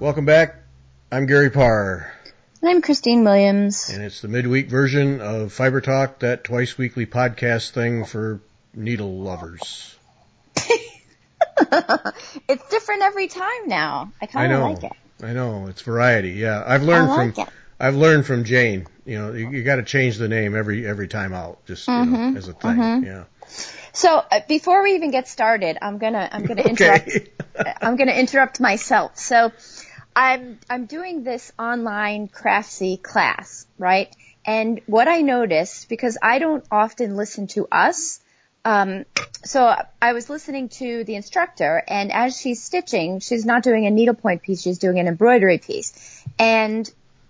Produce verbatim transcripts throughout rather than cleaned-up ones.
Welcome back. I'm Gary Parr. And I'm Christine Williams. And it's the midweek version of Fiber Talk, that twice weekly podcast thing for needle lovers. It's different every time now. I kind of like it. I know. It's variety. Yeah. I've learned I like from it. I've learned from Jane. You know, you, you got to change the name every every time out, just mm-hmm. you know, as a thing. Mm-hmm. Yeah. So uh, before we even get started, I'm gonna I'm gonna interrupt. Okay. I'm gonna interrupt myself. So I'm I'm doing this online Craftsy class, right? And what I noticed, because I don't often listen to us, um, so I was listening to the instructor, and as she's stitching, she's not doing a needlepoint piece, she's doing an embroidery piece. And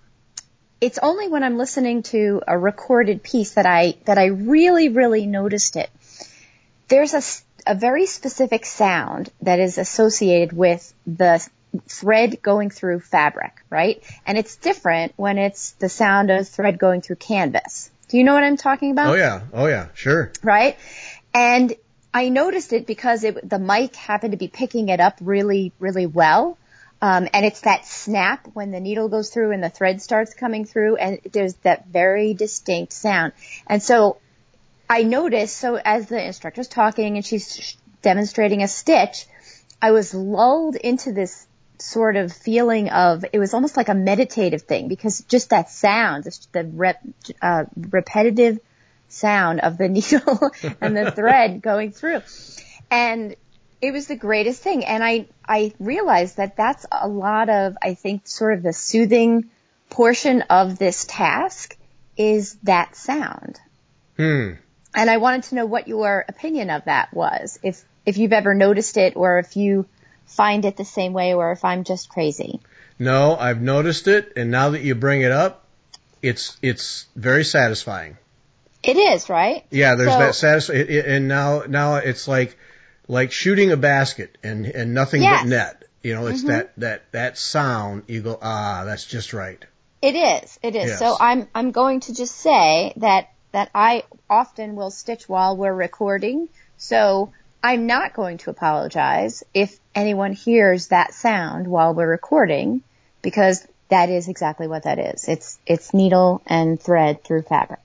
it's only when I'm listening to a recorded piece that I that I really, really noticed it. There's a, a very specific sound that is associated with the thread going through fabric, right? And it's different when it's the sound of thread going through canvas. Do you know what I'm talking about? Oh yeah, oh yeah, sure. Right? And I noticed it because it, the mic happened to be picking it up really, really well. Um, and it's that snap when the needle goes through and the thread starts coming through, and there's that very distinct sound. And so I noticed, so as the instructor's talking and she's demonstrating a stitch, I was lulled into this sort of feeling of, it was almost like a meditative thing, because just that sound, the rep, uh, repetitive sound of the needle and the thread going through. And it was the greatest thing. And I, I realized that that's a lot of, I think, sort of the soothing portion of this task is that sound. Hmm. And I wanted to know what your opinion of that was, if if you've ever noticed it, or if you find it the same way, or if I'm just crazy. No, I've noticed it, and now that you bring it up, it's it's very satisfying. It is, right? Yeah, there's so, that satisfying, and now now it's like like shooting a basket and and nothing yes. but net. You know, it's mm-hmm. that that that sound. You go, ah, that's just right. It is, it is. Yes. So I'm I'm going to just say that that I often will stitch while we're recording. So I'm not going to apologize if anyone hears that sound while we're recording, because that is exactly what that is. It's it's needle and thread through fabric.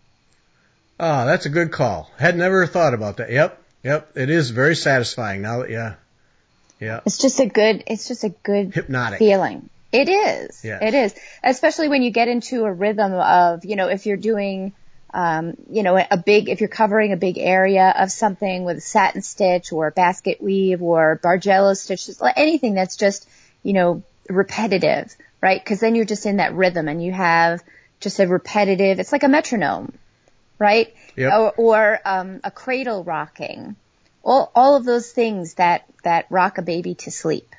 Oh, that's a good call. Had never thought about that. Yep, yep. It is very satisfying now. Yeah, yeah. It's just a good. It's just a good hypnotic feeling. It is. Yes. It is. Especially when you get into a rhythm of, you know, if you're doing, um, you know, a big, if you're covering a big area of something with a satin stitch or a basket weave or Bargello stitches, anything that's just, you know, repetitive, right? Because then you're just in that rhythm and you have just a repetitive, it's like a metronome, right? Yep. Or, or um, a cradle rocking. All, all of those things that, that rock a baby to sleep.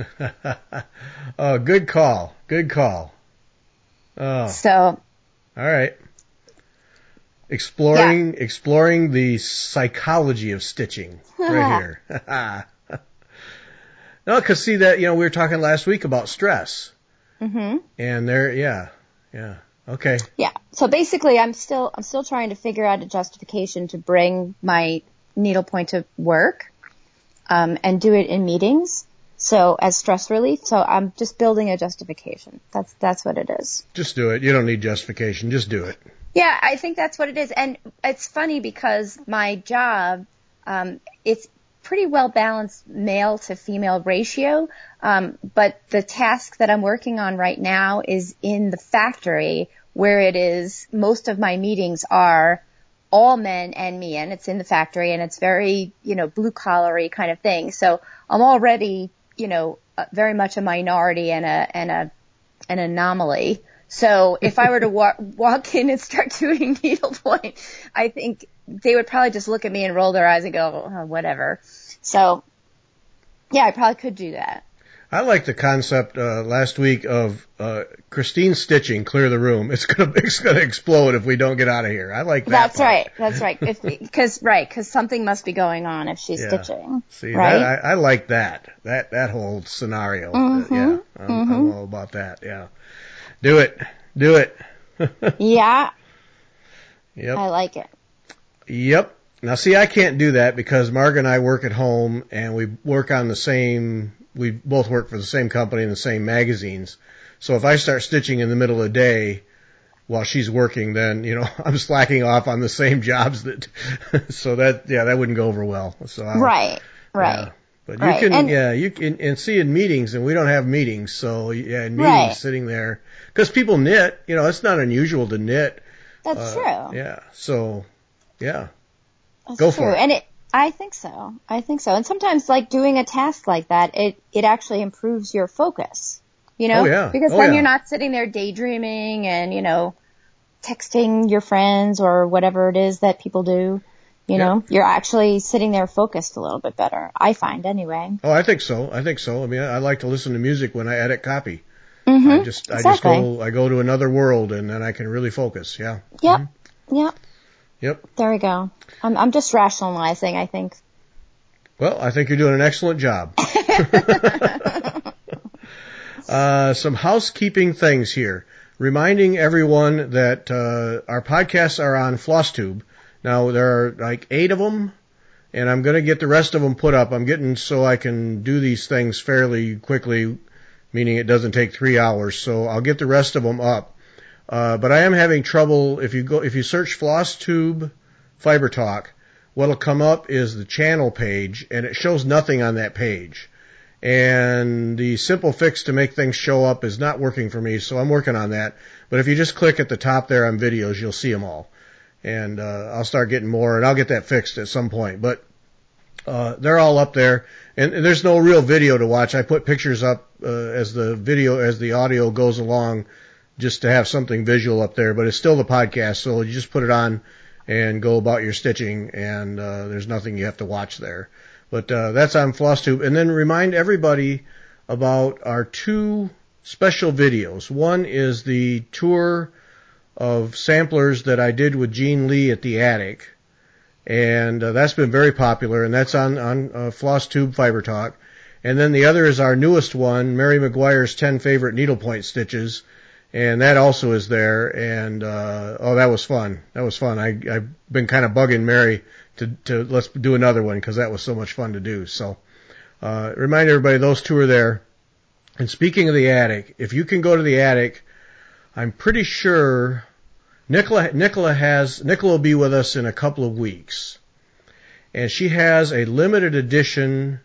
Oh, good call. Good call. Oh. So. All right. Exploring, yeah. exploring the psychology of stitching right here. No, cause see that, you know, we were talking last week about stress. Mm-hmm. And there, yeah, yeah. Okay. Yeah. So basically I'm still, I'm still trying to figure out a justification to bring my needlepoint to work, um, and do it in meetings. So as stress relief. So I'm just building a justification. That's, that's what it is. Just do it. You don't need justification. Just do it. Yeah, I think that's what it is. And it's funny because my job, um, it's pretty well balanced male to female ratio. Um, but the task that I'm working on right now is in the factory, where it is, most of my meetings are all men and me, and it's in the factory, and it's very, you know, blue collary kind of thing. So I'm already, you know, very much a minority and a, and a, an anomaly. So if I were to walk, walk in and start doing needlepoint, I think they would probably just look at me and roll their eyes and go, oh, whatever. So yeah, I probably could do that. I like the concept uh, last week of uh, Christine stitching, clear the room. It's gonna it's gonna explode if we don't get out of here. I like that. That's part. right. That's right. Because right, because something must be going on if she's yeah. stitching. See, right? that, I, I like that. That that whole scenario. Mm-hmm. Uh, yeah, I'm, mm-hmm. I'm all about that. Yeah, do it, do it. Yeah. Yep. I like it. Yep. Now, see, I can't do that because Marg and I work at home and we work on the same we both work for the same company and the same magazines. So if I start stitching in the middle of the day while she's working, then, you know, I'm slacking off on the same jobs that, so that, yeah, that wouldn't go over well. So I'll, right, right. Yeah. But you right. can, and, yeah, you can, and see in meetings, and we don't have meetings, so yeah, in meetings, right. sitting there, because people knit, you know, it's not unusual to knit. That's uh, true. Yeah, so, yeah. That's Go true. for it. And it, I think so. I think so. And sometimes, like, doing a task like that, it, it actually improves your focus, you know? Oh, yeah. Because oh, then yeah. you're not sitting there daydreaming and, you know, texting your friends or whatever it is that people do. You know, Yep. you're actually sitting there focused a little bit better. I find anyway. Oh, I think so. I think so. I mean, I like to listen to music when I edit copy. Mm-hmm. I just, exactly. I just go, I go to another world, and then I can really focus. Yeah. Yep. Mm-hmm. Yep. Yep. There we go. I'm, I'm just rationalizing, I think. Well, I think you're doing an excellent job. uh, some housekeeping things here. Reminding everyone that uh, our podcasts are on FlossTube. Now, there are like eight of them, and I'm going to get the rest of them put up. I'm getting so I can do these things fairly quickly, meaning it doesn't take three hours. So I'll get the rest of them up. Uh, but I am having trouble. If you go, if you search FlossTube Fiber Talk, what'll come up is the channel page, and it shows nothing on that page. And the simple fix to make things show up is not working for me, so I'm working on that. But if you just click at the top there on videos, you'll see them all. And uh, I'll start getting more, and I'll get that fixed at some point. But uh, they're all up there, and, and there's no real video to watch. I put pictures up uh, as the video, as the audio goes along, just to have something visual up there. But it's still the podcast, so you just put it on and go about your stitching, and uh, there's nothing you have to watch there. But uh, that's on FlossTube. And then remind everybody about our two special videos. One is the tour of samplers that I did with Gene Lee at the attic, and uh, that's been very popular, and that's on, on uh, FlossTube Fiber Talk. And then the other is our newest one, Mary McGuire's ten Favorite Needlepoint Stitches, and that also is there, and uh, oh, that was fun. That was fun. I, I've been kind of bugging Mary to, to let's do another one, because that was so much fun to do. So uh, remind everybody those two are there. And speaking of the attic, if you can go to the attic, I'm pretty sure Nicola, Nicola has, Nicola will be with us in a couple of weeks. And she has a limited edition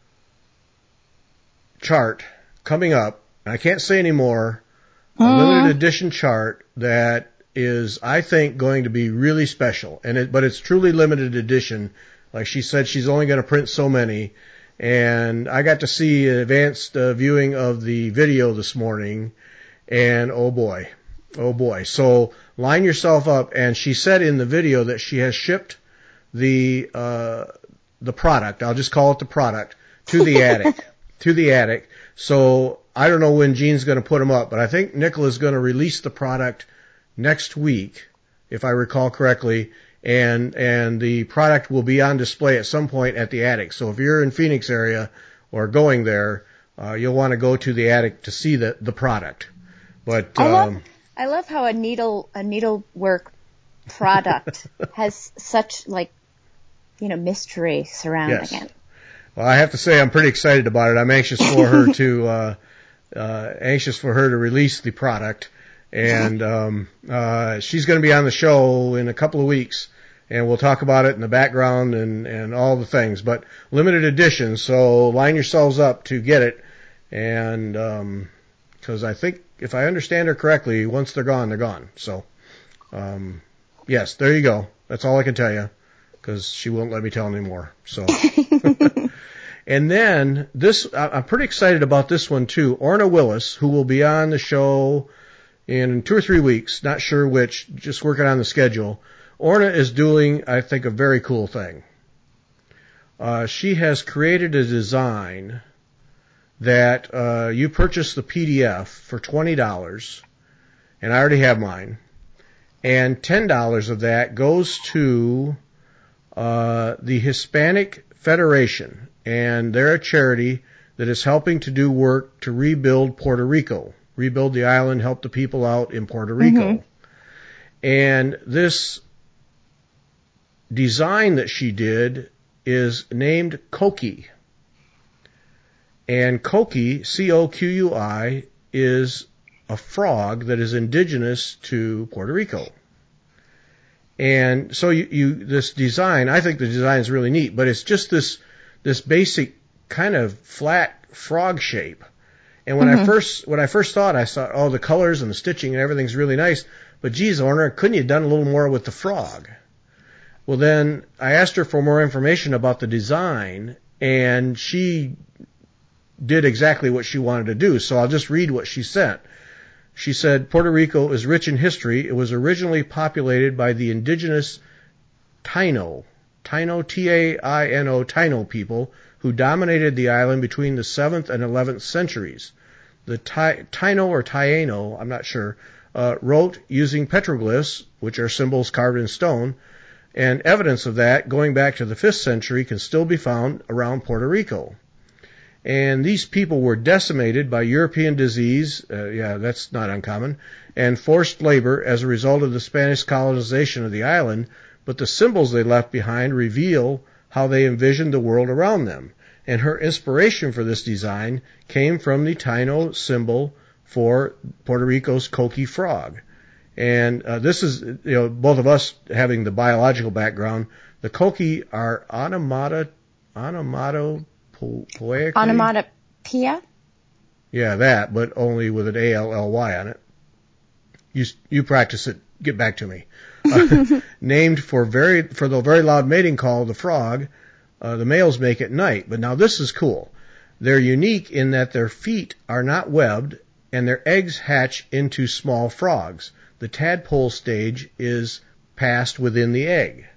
chart coming up. And I can't say any more. A Mm. limited edition chart that is, I think, going to be really special. And it, but it's truly limited edition. Like she said, she's only going to print so many. And I got to see an advanced uh, viewing of the video this morning. And oh boy, oh boy. So line yourself up. And she said in the video that she has shipped the, uh, the product, I'll just call it the product, to the attic, to the attic. So I don't know when Gene's going to put them up, but I think Nicola's going to release the product next week, if I recall correctly. And, and the product will be on display at some point at the attic. So if you're in Phoenix area or going there, uh, you'll want to go to the attic to see the, the product. But, I love, um, I love how a needle, a needlework product has such, like, you know, mystery surrounding yes. it. Well, I have to say I'm pretty excited about it. I'm anxious for her to, uh, uh, anxious for her to release the product. And, um, uh, she's going to be on the show in a couple of weeks, and we'll talk about it in the background and, and all the things, but limited edition. So line yourselves up to get it. And, um, cause I think if I understand her correctly, once they're gone, they're gone. So, um, yes, there you go. That's all I can tell you, cause she won't let me tell anymore. So, and then this, I'm pretty excited about this one too. Orna Willis, who will be on the show in two or three weeks, not sure which, just working on the schedule. Orna is doing, I think, a very cool thing. Uh, she has created a design that uh, you purchase the P D F for twenty dollars, and I already have mine, and ten dollars of that goes to uh, the Hispanic Federation, and they're a charity that is helping to do work to rebuild Puerto Rico. Rebuild the island, help the people out in Puerto Rico. Mm-hmm. And this design that she did is named Koki. And Coqui, C O Q U I, is a frog that is indigenous to Puerto Rico. And so you, you this design, I think the design is really neat, but it's just this this basic kind of flat frog shape. And when mm-hmm. I first when I first thought, I thought, oh, the colors and the stitching and everything's really nice. But geez, Orna, couldn't you have done a little more with the frog? Well, then I asked her for more information about the design, and she did exactly what she wanted to do. So I'll just read what she sent. She said, Puerto Rico is rich in history. It was originally populated by the indigenous Taino, Taino, T A I N O, Taino people, who dominated the island between the seventh and eleventh centuries. The Taino or Taino, I'm not sure, uh, wrote using petroglyphs, which are symbols carved in stone, and evidence of that, going back to the fifth century, can still be found around Puerto Rico. And these people were decimated by European disease, uh, yeah, that's not uncommon, and forced labor as a result of the Spanish colonization of the island, but the symbols they left behind reveal how they envisioned the world around them. And her inspiration for this design came from the Taino symbol for Puerto Rico's Coqui frog. And uh, this is, you know, both of us having the biological background, the Coqui are onomata, onomato, Poetically? Onomatopoeia? Yeah, that, but only with an A L L Y on it. You you practice it. Get back to me. Uh, named for very for the very loud mating call of the frog, uh, the males make at night. But now this is cool. They're unique in that their feet are not webbed, and their eggs hatch into small frogs. The tadpole stage is passed within the egg.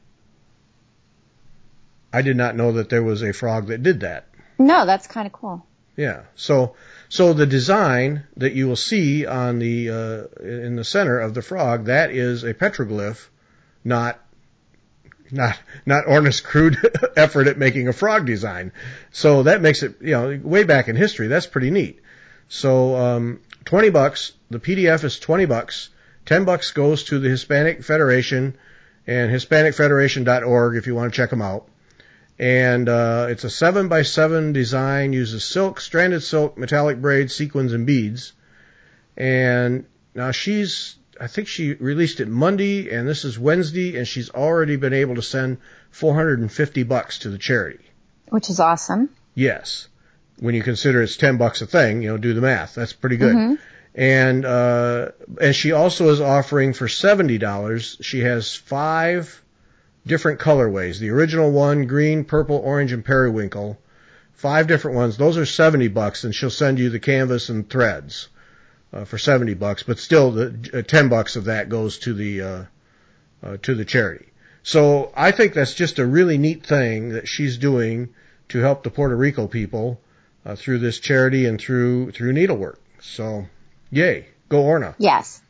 I did not know that there was a frog that did that. No, that's kind of cool. Yeah. So, so the design that you will see on the uh, in the center of the frog, that is a petroglyph, not not not Orna's crude effort at making a frog design. So that makes it, you know, way back in history. That's pretty neat. So, um, twenty bucks. The P D F is twenty bucks. Ten bucks goes to the Hispanic Federation and Hispanic Federation dot org if you want to check them out. And uh, it's a seven by seven design, uses silk, stranded silk, metallic braids, sequins, and beads. And now she's, I think she released it Monday, and this is Wednesday, and she's already been able to send four hundred fifty bucks to the charity. Which is awesome. Yes. When you consider it's ten bucks a thing, you know, do the math. That's pretty good. Mm-hmm. And uh, and she also is offering for seventy dollars. She has five different colorways. The original one, green, purple, orange, and periwinkle. Five different ones. Those are seventy bucks, and she'll send you the canvas and threads uh, for seventy bucks. But still, the uh, ten bucks of that goes to the uh, uh, to the charity. So I think that's just a really neat thing that she's doing to help the Puerto Rico people uh, through this charity and through through needlework. So, yay, go Orna. Yes.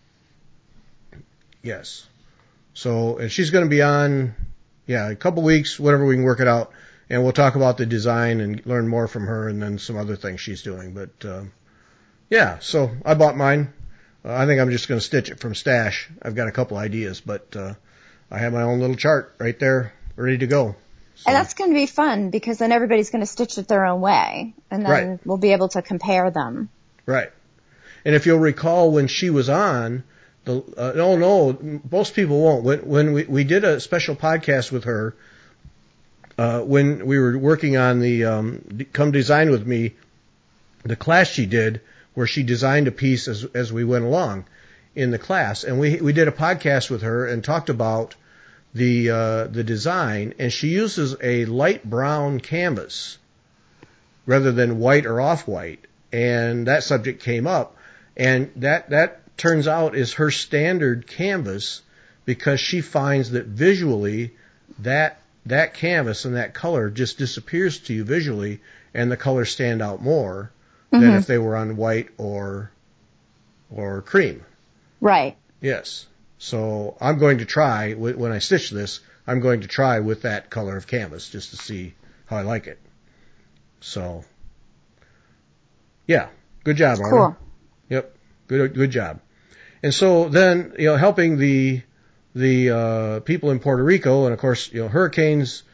Yes. So, and she's going to be on, yeah, a couple weeks, whatever, we can work it out, and we'll talk about the design and learn more from her and then some other things she's doing. But, uh, yeah, so I bought mine. Uh, I think I'm just going to stitch it from stash. I've got a couple ideas, but uh, I have my own little chart right there ready to go. So. And that's going to be fun because then everybody's going to stitch it their own way, and then right. we'll be able to compare them. Right. And if you'll recall when she was on, The, uh, no, no, most people won't. When, when we, we did a special podcast with her, uh, when we were working on the um, Come Design With Me, the class she did, where she designed a piece as as we went along in the class, and we we did a podcast with her and talked about the uh, the design, and she uses a light brown canvas rather than white or off-white, and that subject came up, and that that. turns out is her standard canvas because she finds that visually that that canvas and that color just disappears to you visually, and the colors stand out more mm-hmm. than if they were on white or or cream. Right. Yes. So I'm going to try, when I stitch this, I'm going to try with that color of canvas just to see how I like it. So, yeah, good job, Orna. Cool. Yep, good good job. And so then, you know, helping the the uh, people in Puerto Rico, and of course, you know, hurricanes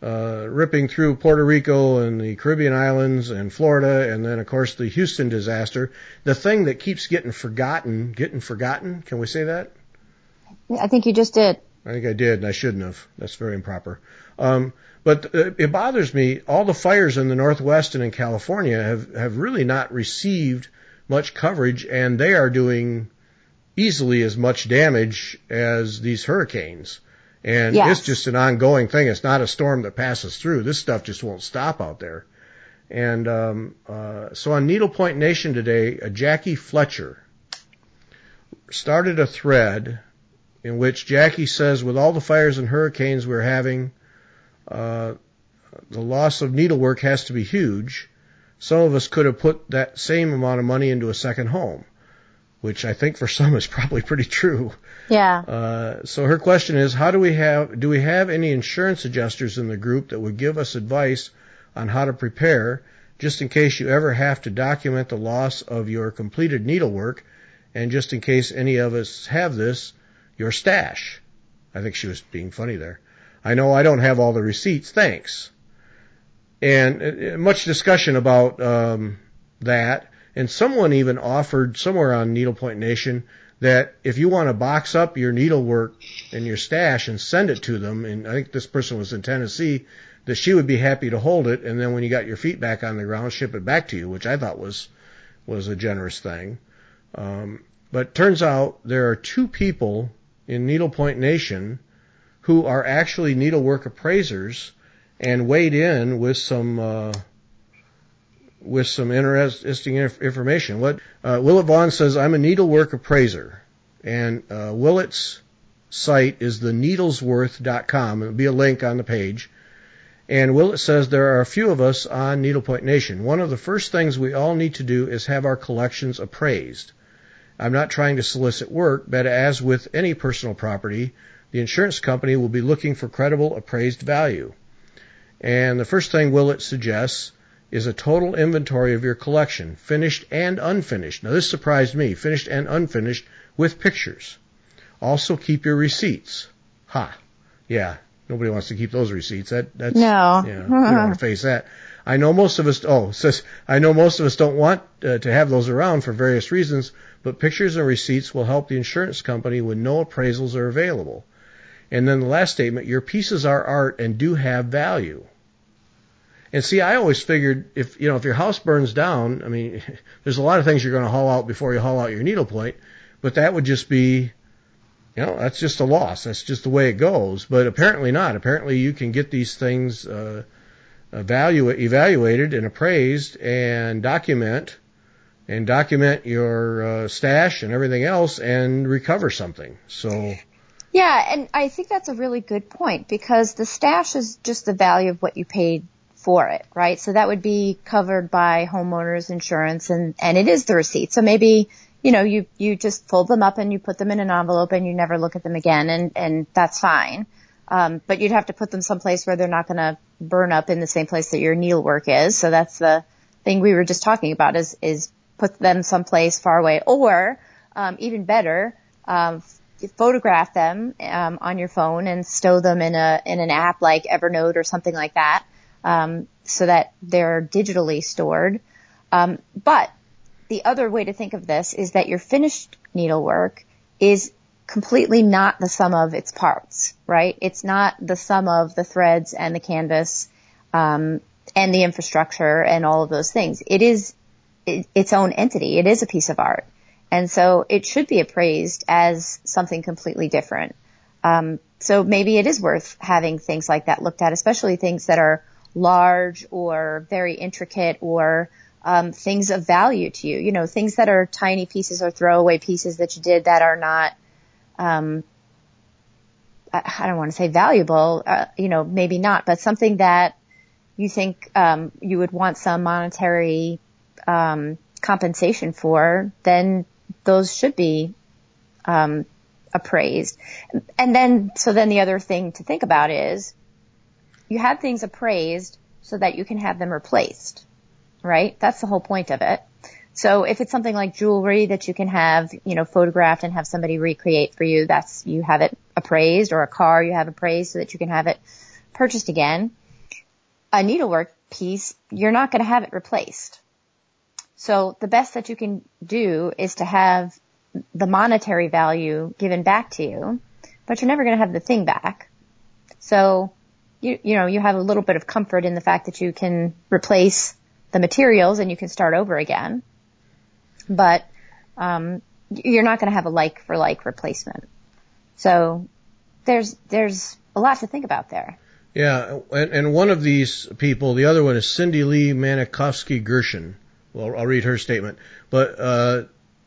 uh, ripping through Puerto Rico and the Caribbean islands and Florida, and then, of course, the Houston disaster. The thing that keeps getting forgotten, getting forgotten, can we say that? I think you just did. I think I did, and I shouldn't have. That's very improper. Um, but uh, it bothers me, all the fires in the Northwest and in California have, have really not received much coverage, and they are doing easily as much damage as these hurricanes. And yes. It's just an ongoing thing. It's not a storm that passes through. This stuff just won't stop out there. And um, uh, so on Needlepoint Nation today, uh, Jackie Fletcher started a thread in which Jackie says, with all the fires and hurricanes we're having, uh, the loss of needlework has to be huge. Some of us could have put that same amount of money into a second home, which I think for some is probably pretty true. Yeah. Uh, so her question is, how do we have, do we have any insurance adjusters in the group that would give us advice on how to prepare, just in case you ever have to document the loss of your completed needlework, and just in case any of us have this, your stash? I think she was being funny there. I know I don't have all the receipts, thanks. And uh, much discussion about um, that. And someone even offered somewhere on Needlepoint Nation that if you want to box up your needlework and your stash and send it to them, and I think this person was in Tennessee, that she would be happy to hold it, and then when you got your feet back on the ground, ship it back to you, which I thought was was a generous thing. Um, but turns out there are two people in Needlepoint Nation who are actually needlework appraisers and weighed in with some uh, with some interesting information. What uh, Willett Vaughn says, I'm a needlework appraiser, and uh, Willett's site is the needlesworth dot com. There'll be a link on the page. And Willett says there are a few of us on Needlepoint Nation. One of the first things we all need to do is have our collections appraised. I'm not trying to solicit work, but as with any personal property, the insurance company will be looking for credible appraised value. And the first thing Willett suggests is a total inventory of your collection, finished and unfinished. Now, this surprised me, finished and unfinished with pictures. Also, keep your receipts. Ha. Yeah, nobody wants to keep those receipts. That, that's, no. Yeah, we don't want to face that. I know most of us, oh, it says, I know most of us don't want uh, to have those around for various reasons, but pictures and receipts will help the insurance company when no appraisals are available. And then the last statement, your pieces are art and do have value. And see, I always figured if, you know, if your house burns down, I mean, there's a lot of things you're going to haul out before you haul out your needlepoint, but that would just be, you know, that's just a loss. That's just the way it goes. But apparently not. Apparently you can get these things uh, evaluate, evaluated and appraised and document and document your uh, stash and everything else and recover something. So. Yeah, and I think that's a really good point, because the stash is just the value of what you paid for it, right? So that would be covered by homeowners insurance, and, and it is the receipt. So maybe, you know, you, you just fold them up and you put them in an envelope and you never look at them again, and, and that's fine. Um, but you'd have to put them someplace where they're not going to burn up in the same place that your needlework is. So that's the thing we were just talking about, is, is put them someplace far away, or, um, even better, um, photograph them, um, on your phone and stow them in a, in an app like Evernote or something like that. Um, so that they're digitally stored. Um, but the other way to think of this is that your finished needlework is completely not the sum of its parts, right? It's not the sum of the threads and the canvas, um, and the infrastructure and all of those things. It is it, its own entity. It is a piece of art. And so it should be appraised as something completely different. Um, so maybe it is worth having things like that looked at, especially things that are large or very intricate, or um, things of value to you. You know, things that are tiny pieces or throwaway pieces that you did that are not, um, I, I don't want to say valuable, uh, you know, maybe not, but something that you think um, you would want some monetary um, compensation for, then those should be um, appraised. And then, so then the other thing to think about is, you have things appraised so that you can have them replaced, right? That's the whole point of it. So if it's something like jewelry that you can have, you know, photographed and have somebody recreate for you, that's, you have it appraised, or a car you have appraised so that you can have it purchased again. a needlework piece, you're not going to have it replaced. So the best that you can do is to have the monetary value given back to you, but you're never going to have the thing back. So, you, you know, you have a little bit of comfort in the fact that you can replace the materials and you can start over again. But, um, you're not going to have a like for like replacement. So there's, there's a lot to think about there. Yeah. And, and one of these people, the other one is Cindy Lee Manikovsky Gershon. Well, I'll read her statement. But, uh,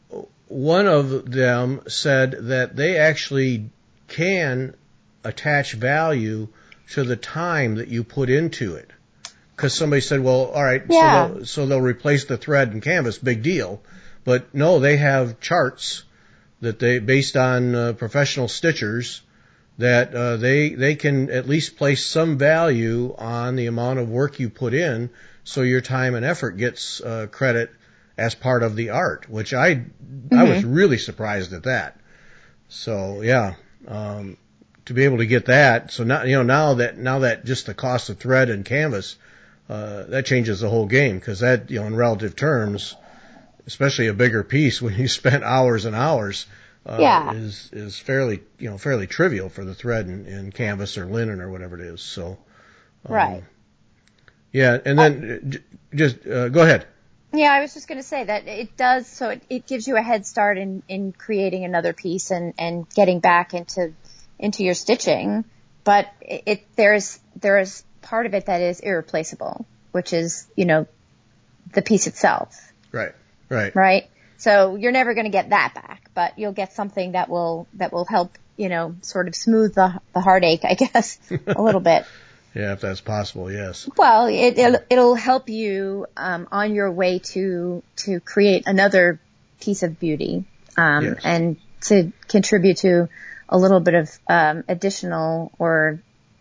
one of them said that they actually can attach value to the time that you put into it. Because somebody said, well, all right, yeah. so, they'll, so they'll replace the thread and canvas, big deal. But no, they have charts that they, based on uh, professional stitchers, that uh, they they can at least place some value on the amount of work you put in, so your time and effort gets uh, credit as part of the art, which I mm-hmm. I was really surprised at that. So yeah, um, to be able to get that, so now you know now that now that just the cost of thread and canvas, uh, that changes the whole game, because that, you know, in relative terms, especially a bigger piece when you spent hours and hours, uh, yeah. is is fairly you know fairly trivial for the thread and, and canvas or linen or whatever it is. So um, right. Yeah, and then uh, just uh, go ahead. Yeah, I was just going to say that it does, so it, it gives you a head start in, in creating another piece and, and getting back into into your stitching, but it, it there's there's part of it that is irreplaceable, which is, you know, the piece itself. Right, right. Right? So you're never going to get that back, but you'll get something that will that will help, you know, sort of smooth the the heartache, I guess, a little bit. Yeah, if that's possible, yes. Well, it, it'll, it'll help you um, on your way to to create another piece of beauty, um, yes. and to contribute to a little bit of um, additional, or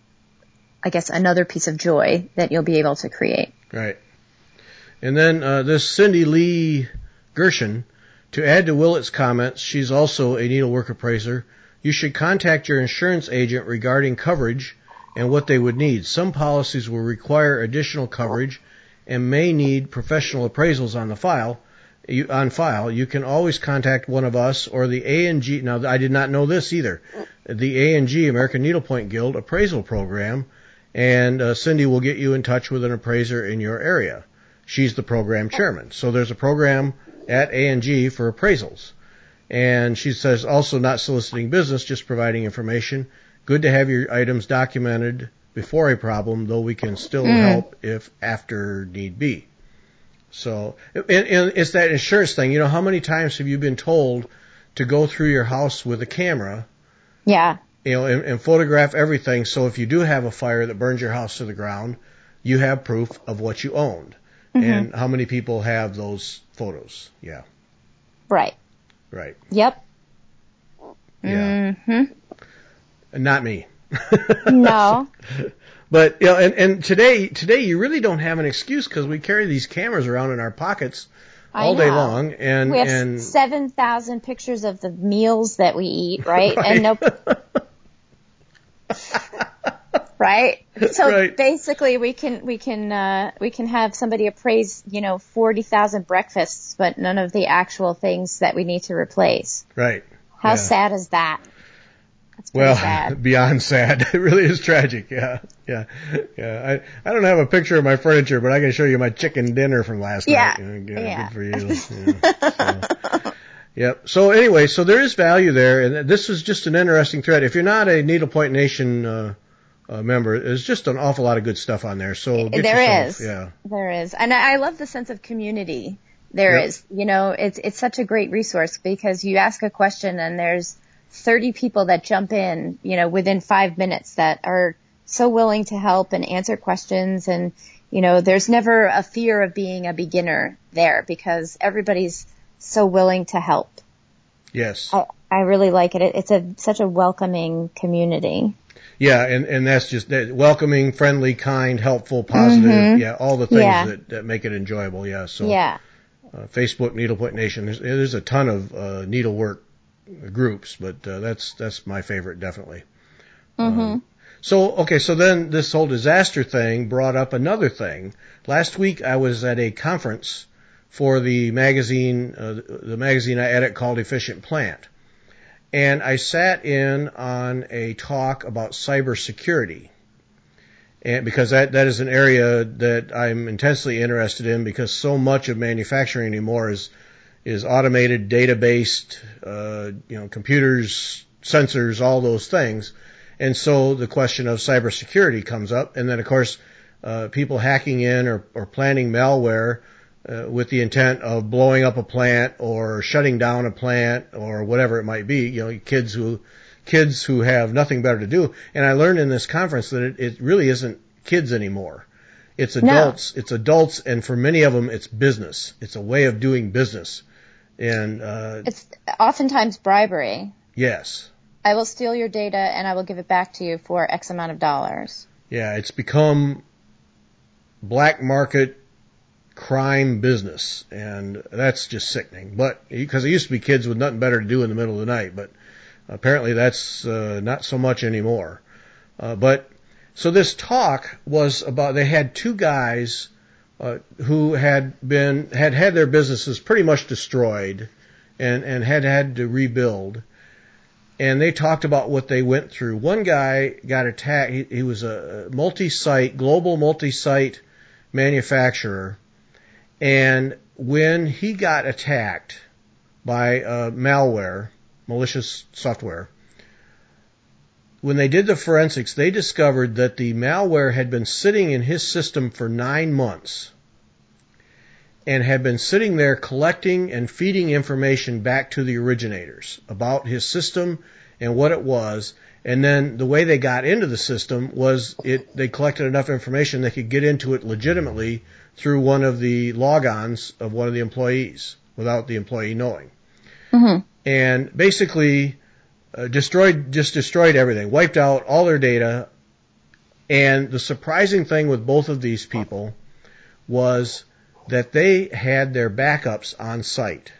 I guess another piece of joy that you'll be able to create. Right. And then uh, this Cindy Lee Gershon, to add to Willett's comments, she's also a needlework appraiser. You should contact your insurance agent regarding coverage and what they would need. Some policies will require additional coverage and may need professional appraisals on the file. You, on file, you can always contact one of us or the A and G. Now, I did not know this either. The A and G, American Needlepoint Guild appraisal program, and uh, Cindy will get you in touch with an appraiser in your area. She's the program chairman. So there's a program at A and G for appraisals. And she says also not soliciting business, just providing information. Good to have your items documented before a problem, though we can still mm. help if after need be. So, and, and it's that insurance thing. You know, how many times have you been told to go through your house with a camera? Yeah. You know, and, and photograph everything, so if you do have a fire that burns your house to the ground, you have proof of what you owned. Mm-hmm. And how many people have those photos? Yeah. Right. Right. Yep. Yeah. Mm-hmm. Not me. No. But, you know, and, and today, today you really don't have an excuse, because we carry these cameras around in our pockets all day long. And we have and seven thousand pictures of the meals that we eat, right? right. And no. Right? So right. basically we can, we can, uh, we can have somebody appraise, you know, forty thousand breakfasts, but none of the actual things that we need to replace. Right. How yeah. sad is that? That's pretty well, sad. Beyond sad. It really is tragic. Yeah. Yeah. Yeah. I, I don't have a picture of my furniture, but I can show you my chicken dinner from last yeah. night. Yeah. yeah. Good for you. Yeah. So. Yep. So anyway, so there is value there, and this is just an interesting thread. If you're not a Needlepoint Nation uh, uh, member, there's just an awful lot of good stuff on there. So get there yourself, is, yeah, there is, and I love the sense of community. There yep. is, you know, it's it's such a great resource, because you ask a question and there's thirty people that jump in, you know, within five minutes that are so willing to help and answer questions, and you know, there's never a fear of being a beginner there, because everybody's so willing to help. Yes. I, I really like it. it. It's a such a welcoming community. Yeah, and, and that's just that welcoming, friendly, kind, helpful, positive. Mm-hmm. Yeah, all the things yeah. that, that make it enjoyable. Yeah. So yeah. Uh, Facebook, Needlepoint Nation. There's, there's a ton of uh, needlework groups, but uh, that's that's my favorite, definitely. Mm-hmm. Um, So, okay, so then this whole disaster thing brought up another thing. Last week I was at a conference for the magazine, uh, the magazine I edit called Efficient Plant. And I sat in on a talk about cybersecurity. And because that, that is an area that I'm intensely interested in, because so much of manufacturing anymore is is automated, data-based, uh, you know, computers, sensors, all those things. And so the question of cybersecurity comes up. And then, of course, uh, people hacking in or, or planning malware uh, with the intent of blowing up a plant or shutting down a plant or whatever it might be. You know, kids who kids who have nothing better to do. And I learned in this conference that it, it really isn't kids anymore. It's adults. No. It's adults, and for many of them, it's business. It's a way of doing business. And uh, it's oftentimes bribery. Yes. I will steal your data and I will give it back to you for X amount of dollars. Yeah, it's become black market crime business, and that's just sickening. But because it used to be kids with nothing better to do in the middle of the night, but apparently that's uh, not so much anymore. Uh, but so this talk was about, they had two guys uh, who had been had had their businesses pretty much destroyed and and had had to rebuild. And they talked about what they went through. One guy got attacked. He, he was a multi-site, global multi-site manufacturer. And when he got attacked by uh, malware, malicious software, when they did the forensics, they discovered that the malware had been sitting in his system for nine months and had been sitting there collecting and feeding information back to the originators about his system and what it was. And then the way they got into the system was it they collected enough information they could get into it legitimately through one of the logons of one of the employees without the employee knowing. Mm-hmm. And basically uh, destroyed just destroyed everything, wiped out all their data. And the surprising thing with both of these people was that they had their backups on site.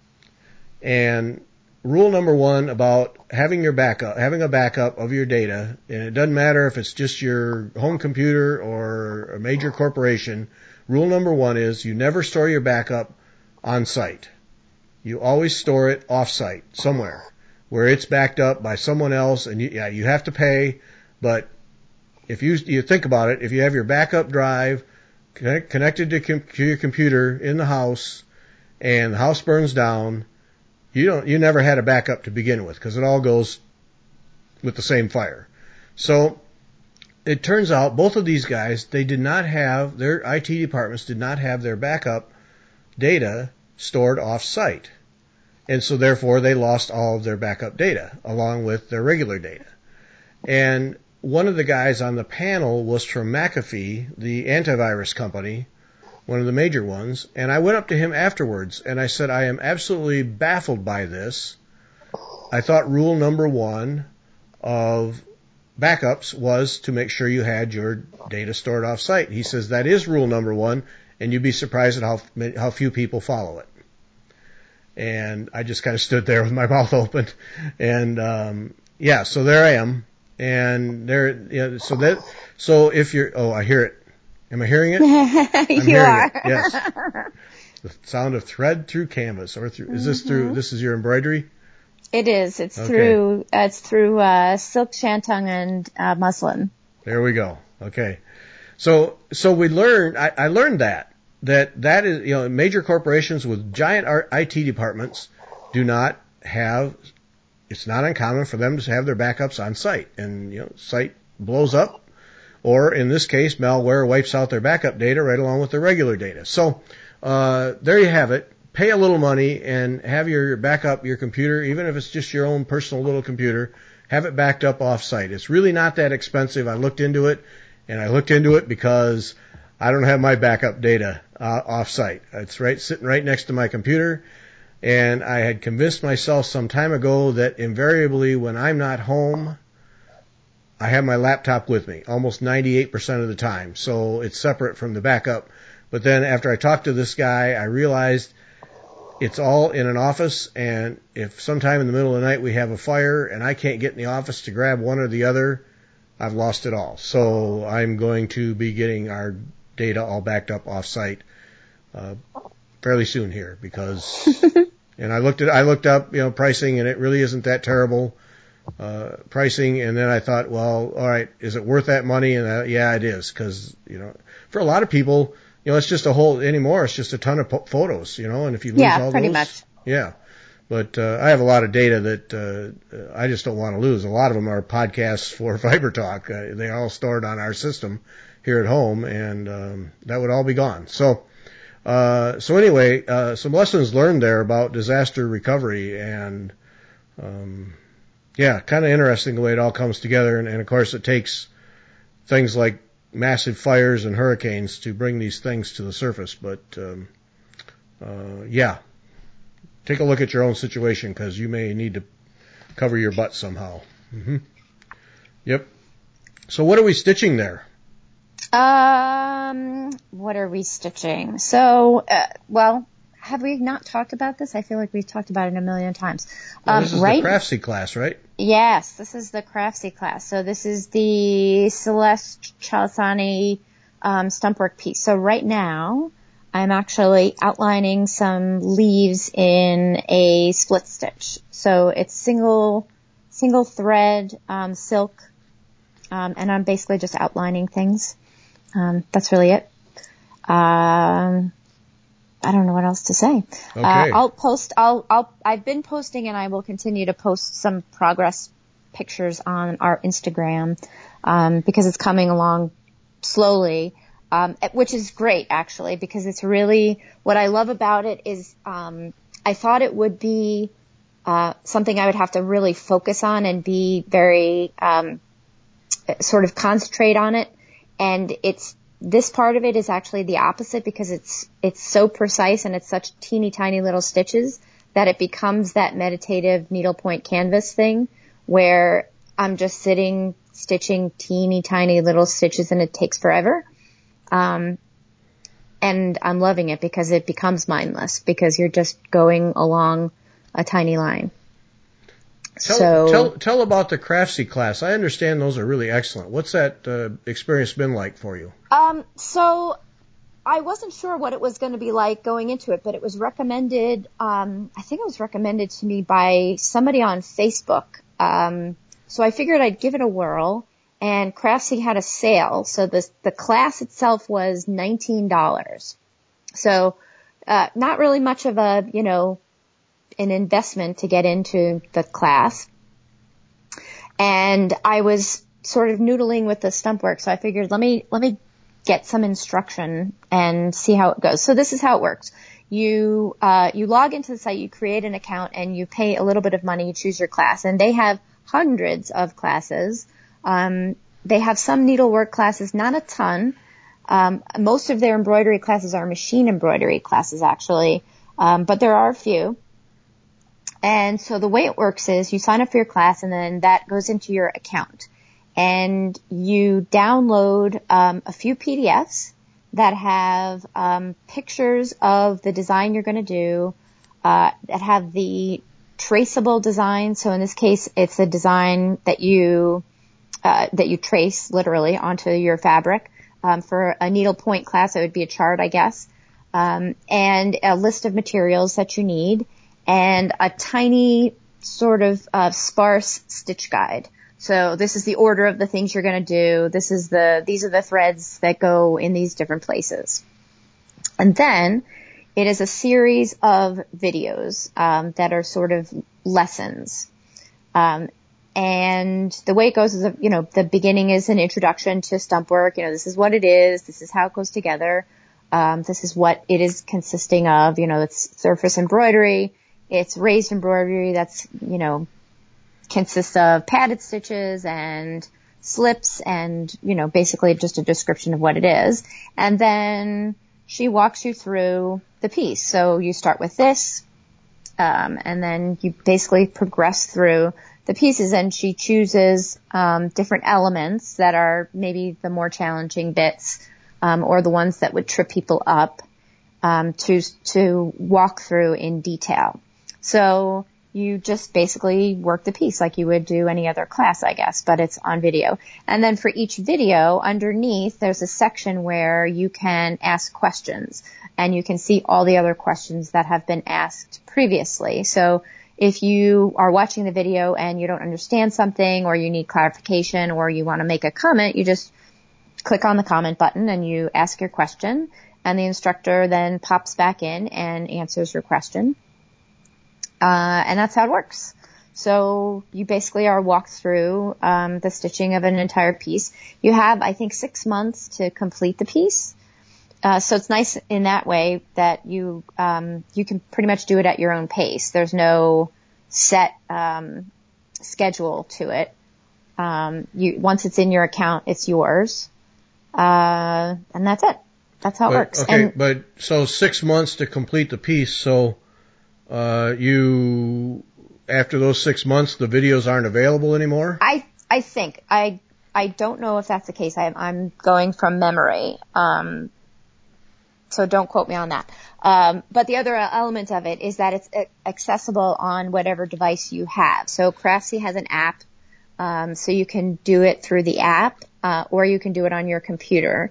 And rule number one about having your backup, having a backup of your data, and it doesn't matter if it's just your home computer or a major corporation, rule number one is you never store your backup on site. You always store it off site, somewhere, where it's backed up by someone else, and you, yeah, you have to pay, but if you, you think about it, if you have your backup drive Connect, connected to, com- to your computer in the house, and the house burns down, you don't, you never had a backup to begin with, because it all goes with the same fire. So it turns out both of these guys, they did not have, their I T departments did not have their backup data stored off-site. And so therefore they lost all of their backup data, along with their regular data. And one of the guys on the panel was from McAfee, the antivirus company, one of the major ones, and I went up to him afterwards and I said, I am absolutely baffled by this. I thought rule number one of backups was to make sure you had your data stored off-site. He says, that is rule number one, and you'd be surprised at how, how few people follow it. And I just kind of stood there with my mouth open. And, um, yeah, so there I am. And there, you know, so that, so if you're, oh, I hear it. Am I hearing it? I'm you hearing are. It. Yes. The sound of thread through canvas, or through, is this through, this is your embroidery? It is. It's Okay. through, uh, it's through, uh, silk shantung and, uh, muslin. There we go. Okay. So, so we learned, I, I learned that, that that is, you know, major corporations with giant I T departments do not have, it's not uncommon for them to have their backups on site, and, you know, site blows up, or in this case, malware wipes out their backup data right along with their regular data. So, uh, there you have it. Pay a little money and have your backup, your computer, even if it's just your own personal little computer, have it backed up off site. It's really not that expensive. I looked into it, and I looked into it because I don't have my backup data uh, off site. It's right, sitting right next to my computer. And I had convinced myself some time ago that invariably when I'm not home, I have my laptop with me almost ninety-eight percent of the time. So it's separate from the backup. But then after I talked to this guy, I realized it's all in an office. And if sometime in the middle of the night we have a fire and I can't get in the office to grab one or the other, I've lost it all. So I'm going to be getting our data all backed up off-site uh, fairly soon here because, and I looked at, I looked up, you know, pricing, and it really isn't that terrible uh, pricing. And then I thought, well, all right, is it worth that money? And uh, yeah, it is, because you know, for a lot of people, you know, it's just a whole anymore. It's just a ton of po- photos, you know, and if you lose yeah, all pretty those, much. yeah. But uh, I have a lot of data that uh, I just don't want to lose. A lot of them are podcasts for Fiber Talk. Uh, they're all stored on our system here at home, and um, that would all be gone. So, uh, so anyway, uh, some lessons learned there about disaster recovery, and um, yeah, kind of interesting the way it all comes together. And, and of course, it takes things like massive fires and hurricanes to bring these things to the surface. But um, uh, yeah. Take a look at your own situation, because you may need to cover your butt somehow. Mm-hmm. Yep. So what are we stitching there? Um, what are we stitching? So, uh, well, have we not talked about this? I feel like we've talked about it a million times. Well, Um, this is right? the Craftsy class, right? Yes, this is the Craftsy class. So this is the Celeste Chalasani um, stumpwork piece. So right now, I'm actually outlining some leaves in a split stitch. So it's single, single thread, um, silk, um, and I'm basically just outlining things. Um, that's really it. Um, I don't know what else to say. Okay. Uh, I'll post, I'll, I'll, I've been posting, and I will continue to post some progress pictures on our Instagram, um, because it's coming along slowly. Um, which is great, actually, because it's really, what I love about it is, um, I thought it would be, uh, something I would have to really focus on and be very, um, sort of concentrate on it. And it's, this part of it is actually the opposite, because it's, it's so precise, and it's such teeny tiny little stitches that it becomes that meditative needlepoint canvas thing where I'm just sitting, stitching teeny tiny little stitches, and it takes forever. Um, and I'm loving it because it becomes mindless, because you're just going along a tiny line. Tell, so, tell, tell about the Craftsy class. I understand those are really excellent. What's that uh, experience been like for you? Um, so I wasn't sure what it was going to be like going into it, but it was recommended, um, I think it was recommended to me by somebody on Facebook. Um, so I figured I'd give it a whirl. And Craftsy had a sale, so the the class itself was nineteen dollars. So, uh, not really much of a, you know, an investment to get into the class. And I was sort of noodling with the stump work, so I figured let me let me get some instruction and see how it goes. So this is how it works. You uh, you log into the site, you create an account, and you pay a little bit of money. You choose your class, and they have hundreds of classes. Um, they have some needlework classes, not a ton. Um, most of their embroidery classes are machine embroidery classes, actually, um, but there are a few. And so the way it works is you sign up for your class, and then that goes into your account. And you download um, a few P D Fs that have um, pictures of the design you're going to do, uh, that have the traceable design. So in this case, it's a design that you Uh, that you trace literally onto your fabric. Um, for a needlepoint class, it would be a chart, I guess. Um, and a list of materials that you need, and a tiny sort of uh, sparse stitch guide. So this is the order of the things you're going to do. This is the these are the threads that go in these different places. And then it is a series of videos um, that are sort of lessons. Um, And the way it goes is, you know, the beginning is an introduction to stump work. You know, this is what it is. This is how it goes together. Um, this is what it is consisting of. You know, it's surface embroidery. It's raised embroidery. That's, you know, consists of padded stitches and slips and, you know, basically just a description of what it is. And then she walks you through the piece. So you start with this, um, and then you basically progress through the pieces, and she chooses um, different elements that are maybe the more challenging bits, um, or the ones that would trip people up, um, to to walk through in detail. So you just basically work the piece like you would do any other class, I guess, but it's on video. And then for each video, underneath, there's a section where you can ask questions, and you can see all the other questions that have been asked previously. So if you are watching the video and you don't understand something, or you need clarification, or you want to make a comment, you just click on the comment button and you ask your question, and the instructor then pops back in and answers your question. Uh, and that's how it works. So you basically are walked through um, the stitching of an entire piece. You have, I think, six months to complete the piece. Uh, so it's nice in that way that you um, you can pretty much do it at your own pace. There's no set um, schedule to it. Um, you once it's in your account, it's yours, uh, and that's it. That's how it but, works. Okay, and, but so six months to complete the piece. So uh, you after those six months, the videos aren't available anymore? I I think I I don't know if that's the case. I, I'm going from memory. Um, So don't quote me on that. Um, but the other element of it is that it's accessible on whatever device you have. So Craftsy has an app, um, so you can do it through the app, uh, or you can do it on your computer.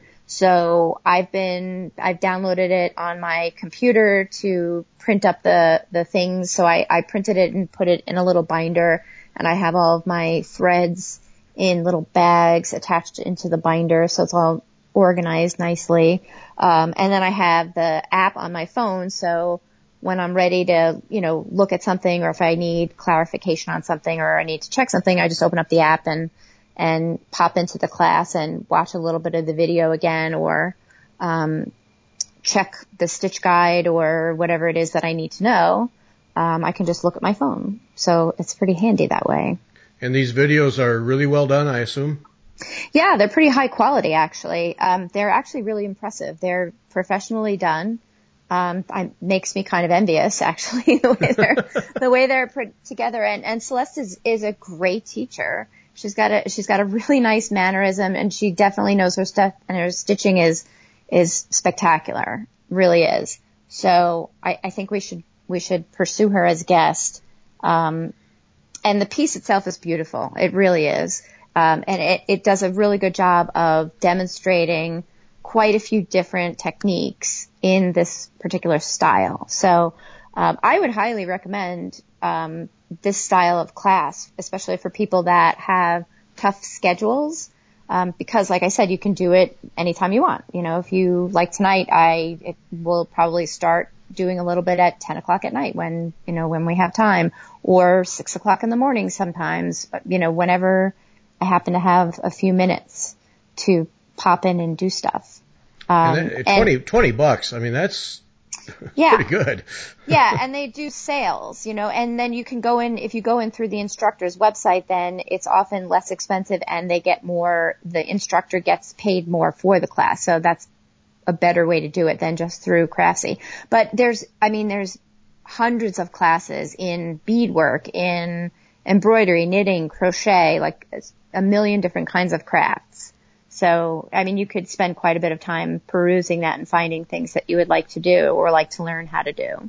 So I've been, I've downloaded it on my computer to print up the, the things. So I, I printed it and put it in a little binder, and I have all of my threads in little bags attached into the binder. So it's all organized nicely. Um, and then I have the app on my phone, so when I'm ready to, you know, look at something, or if I need clarification on something, or I need to check something, I just open up the app and, and pop into the class and watch a little bit of the video again, or, um, check the stitch guide or whatever it is that I need to know. Um, I can just look at my phone. So it's pretty handy that way. And these videos are really well done, I assume? Yeah, they're pretty high quality, actually. Um, they're actually really impressive. They're professionally done. Um, it makes me kind of envious, actually, the way they're the way they're put together. And, and Celeste is, is a great teacher. She's got a she's got a really nice mannerism, and she definitely knows her stuff. And her stitching is is spectacular, really is. So I, I think we should we should pursue her as a guest. Um, and the piece itself is beautiful. It really is. Um, and it, it does a really good job of demonstrating quite a few different techniques in this particular style. So um, I would highly recommend um, this style of class, especially for people that have tough schedules, um, because, like I said, you can do it anytime you want. You know, if you like tonight, I it will probably start doing a little bit at ten o'clock at night when you know when we have time, or six o'clock in the morning sometimes. You know, whenever I happen to have a few minutes to pop in and do stuff. Um, and that, twenty, and, twenty bucks. I mean, that's yeah, pretty good. Yeah. And they do sales, you know, and then you can go in, if you go in through the instructor's website, then it's often less expensive, and they get more, the instructor gets paid more for the class. So that's a better way to do it than just through Craftsy. But there's, I mean, there's hundreds of classes in beadwork, in embroidery, knitting, crochet, like a million different kinds of crafts. So, I mean, you could spend quite a bit of time perusing that and finding things that you would like to do or like to learn how to do.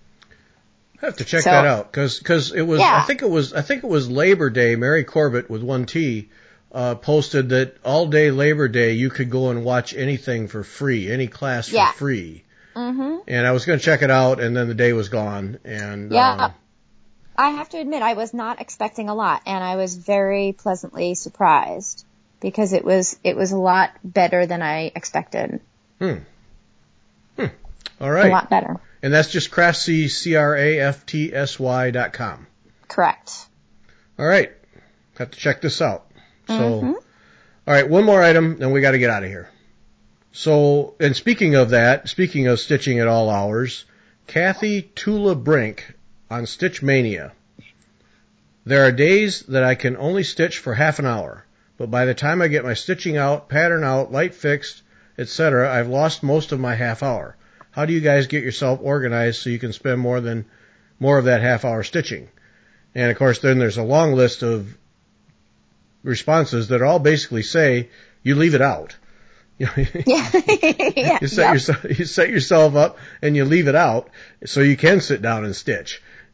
I have to check so, that out, because because it was yeah. I think it was I think it was Labor Day. Mary Corbett with one T uh, posted that all day Labor Day you could go and watch anything for free, any class for yeah. free. Mm-hmm. And I was going to check it out, and then the day was gone. And yeah. Uh, I have to admit, I was not expecting a lot, and I was very pleasantly surprised, because it was it was a lot better than I expected. Hmm. Hmm. All right. A lot better. And that's just Craftsy, C R A F T S Y dot com. Correct. All right. Have to check this out. So, mm-hmm. All right, one more item, then we got to get out of here. So, and speaking of that, speaking of stitching at all hours, Kathy Tula Brink on Stitch Mania. There are days that I can only stitch for half an hour, but by the time I get my stitching out, pattern out, light fixed, et cetera, I've lost most of my half hour. How do you guys get yourself organized so you can spend more than more of that half hour stitching? And of course, then there's a long list of responses that all basically say you leave it out. yeah. yeah. You set yep. yourself you set yourself up and you leave it out so you can sit down and stitch.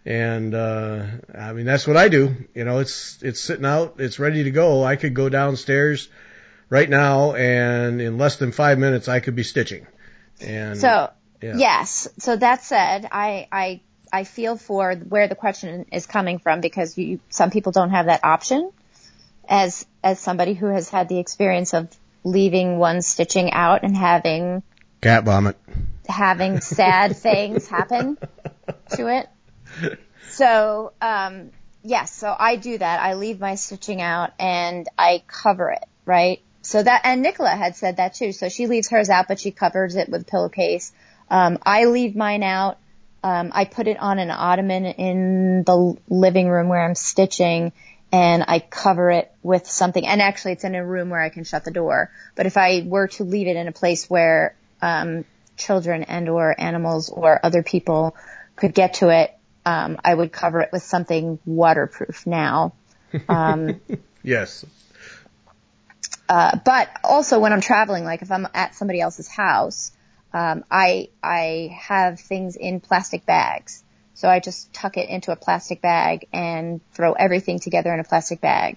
And, uh, I mean, that's what I do. You know, it's, it's sitting out. It's ready to go. I could go downstairs right now and in less than five minutes I could be stitching. And so, yeah. yes. So that said, I, I, I feel for where the question is coming from because you, some people don't have that option. As, as somebody who has had the experience of leaving one stitching out and having cat vomit, having sad things happen to it. So, um, yes, so I do that. I leave my stitching out and I cover it, right? So that, and Nicola had said that too. So she leaves hers out, but she covers it with a pillowcase. Um, I leave mine out. Um, I put it on an ottoman in the living room where I'm stitching, and I cover it with something. And actually, it's in a room where I can shut the door. But if I were to leave it in a place where um, children and or animals or other people could get to it, um, I would cover it with something waterproof now. Um, yes. Uh, but also when I'm traveling, like if I'm at somebody else's house, um, I I have things in plastic bags. So I just tuck it into a plastic bag and throw everything together in a plastic bag.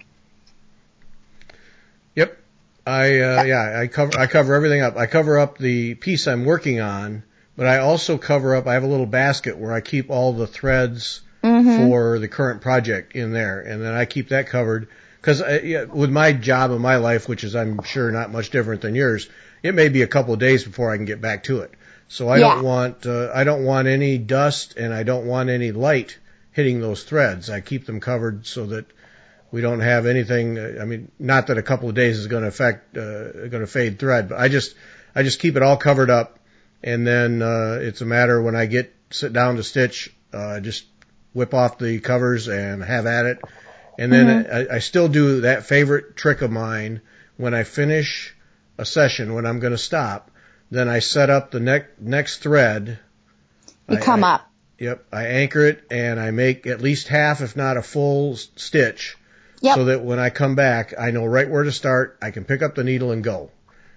Yep. I, uh, yeah, I cover, I cover everything up. I cover up the piece I'm working on, but I also cover up, I have a little basket where I keep all the threads mm-hmm. for the current project in there. And then I keep that covered because yeah, with my job and my life, which is I'm sure not much different than yours, it may be a couple of days before I can get back to it. So I yeah. don't want, uh, I don't want any dust and I don't want any light hitting those threads. I keep them covered so that we don't have anything. I mean, not that a couple of days is going to affect, uh, going to fade thread, but I just, I just keep it all covered up. And then, uh, it's a matter when I get, sit down to stitch, uh, just whip off the covers and have at it. And then mm-hmm. I, I still do that favorite trick of mine when I finish a session, when I'm going to stop. Then I set up the ne- next thread. You I, come I, up. Yep. I anchor it and I make at least half, if not a full stitch. Yep. So that when I come back, I know right where to start. I can pick up the needle and go.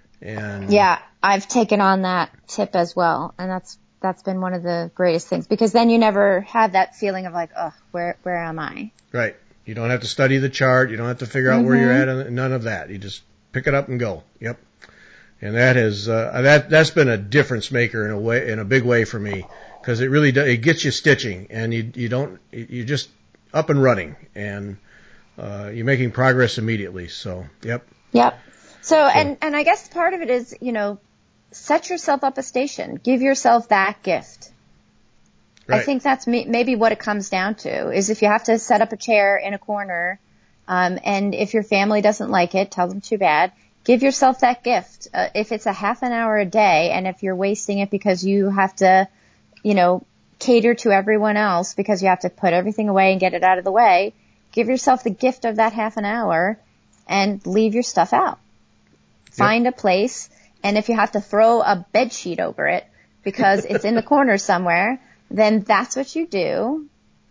And yeah, I've taken on that tip as well. And that's, that's been one of the greatest things because then you never have that feeling of like, oh, where, where am I? Right. You don't have to study the chart. You don't have to figure out mm-hmm. where you're at. And none of that. You just pick it up and go. Yep. And that has, uh, that, that's been a difference maker in a way, in a big way for me, because it really does, it gets you stitching and you, you don't, you're just up and running and, uh, you're making progress immediately. So, yep. Yep. So, so, and, and I guess part of it is, you know, set yourself up a station, give yourself that gift. Right. I think that's me, maybe what it comes down to is if you have to set up a chair in a corner, um, and if your family doesn't like it, tell them too bad. Give yourself that gift. Uh, if it's a half an hour a day and if you're wasting it because you have to, you know, cater to everyone else because you have to put everything away and get it out of the way, give yourself the gift of that half an hour and leave your stuff out. Yep. Find a place. And if you have to throw a bed sheet over it because it's in the corner somewhere, then that's what you do.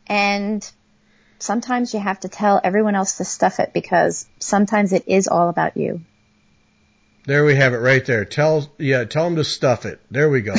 And sometimes you have to tell everyone else to stuff it because sometimes it is all about you. There we have it right there. Tell, yeah, tell them to stuff it. There we go.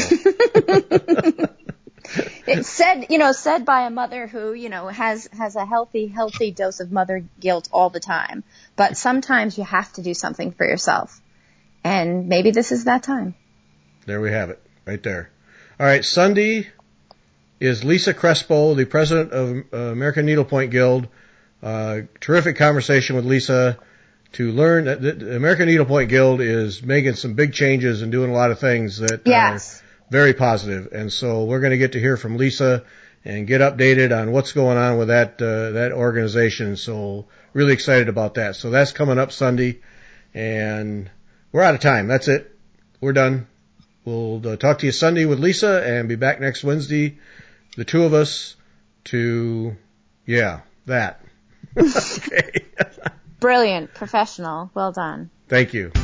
It's said, you know, said by a mother who, you know, has, has a healthy, healthy dose of mother guilt all the time. But sometimes you have to do something for yourself. And maybe this is that time. There we have it. Right there. All right. Sunday is Lisa Crespo, the president of uh, American Needlepoint Guild. Uh, terrific conversation with Lisa. To learn that the American Needlepoint Guild is making some big changes and doing a lot of things that yes. are very positive. And so we're going to get to hear from Lisa and get updated on what's going on with that, uh, that organization. So really excited about that. So that's coming up Sunday and we're out of time. That's it. We're done. We'll uh, talk to you Sunday with Lisa and be back next Wednesday, the two of us to, yeah, that. Okay. Brilliant. Professional. Well done. Thank you.